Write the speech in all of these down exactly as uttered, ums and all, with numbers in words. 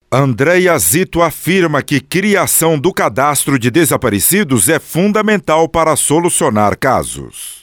Andréia Zito afirma que criação do cadastro de desaparecidos é fundamental para solucionar casos.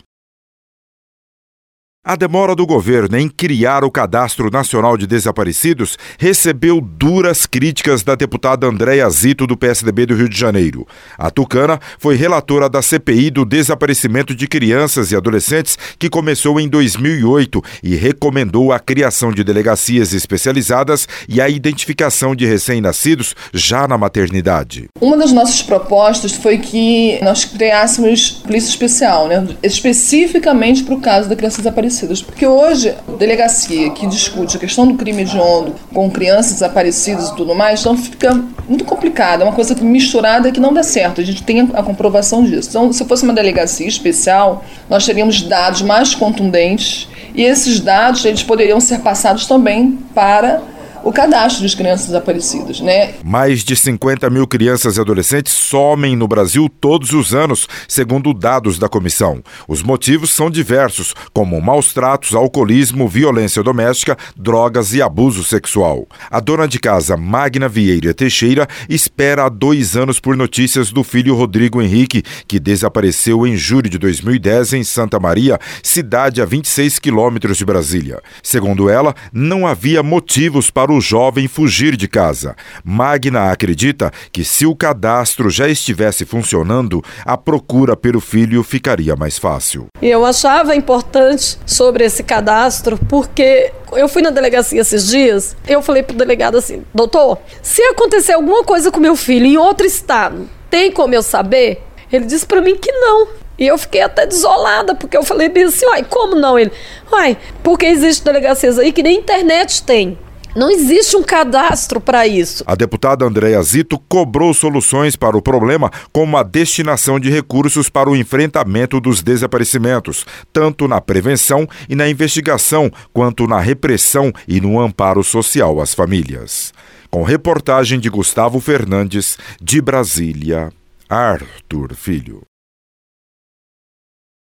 A demora do governo em criar o Cadastro Nacional de Desaparecidos recebeu duras críticas da deputada Andréia Zito, do P S D B do Rio de Janeiro. A tucana foi relatora da C P I do desaparecimento de crianças e adolescentes, que começou em dois mil e oito, e recomendou a criação de delegacias especializadas e a identificação de recém-nascidos já na maternidade. Uma das nossas propostas foi que nós criássemos polícia especial, né, especificamente para o caso da criança desaparecida. Porque hoje, a delegacia que discute a questão do crime hediondo com crianças desaparecidas e tudo mais, então fica muito complicado, é uma coisa misturada que não dá certo, a gente tem a comprovação disso. Então, se fosse uma delegacia especial, nós teríamos dados mais contundentes e esses dados eles poderiam ser passados também para o cadastro de crianças desaparecidas, né? Mais de cinquenta mil crianças e adolescentes somem no Brasil todos os anos, segundo dados da comissão. Os motivos são diversos, como maus tratos, alcoolismo, violência doméstica, drogas e abuso sexual. A dona de casa, Magna Vieira Teixeira, espera há dois anos por notícias do filho Rodrigo Henrique, que desapareceu em julho de dois mil e dez em Santa Maria, cidade a vinte e seis quilômetros de Brasília. Segundo ela, não havia motivos para o o jovem fugir de casa. Magna acredita que, se o cadastro já estivesse funcionando, a procura pelo filho ficaria mais fácil. Eu achava importante sobre esse cadastro porque eu fui na delegacia esses dias, eu falei pro delegado assim: doutor, se acontecer alguma coisa com meu filho em outro estado, tem como eu saber? Ele disse pra mim que não. E eu fiquei até desolada, porque eu falei bem assim: uai, como não? Ele, uai, porque existem delegacias aí que nem internet tem. Não existe um cadastro para isso. A deputada Andréia Zito cobrou soluções para o problema, como a destinação de recursos para o enfrentamento dos desaparecimentos, tanto na prevenção e na investigação, quanto na repressão e no amparo social às famílias. Com reportagem de Gustavo Fernandes, de Brasília, Arthur Filho.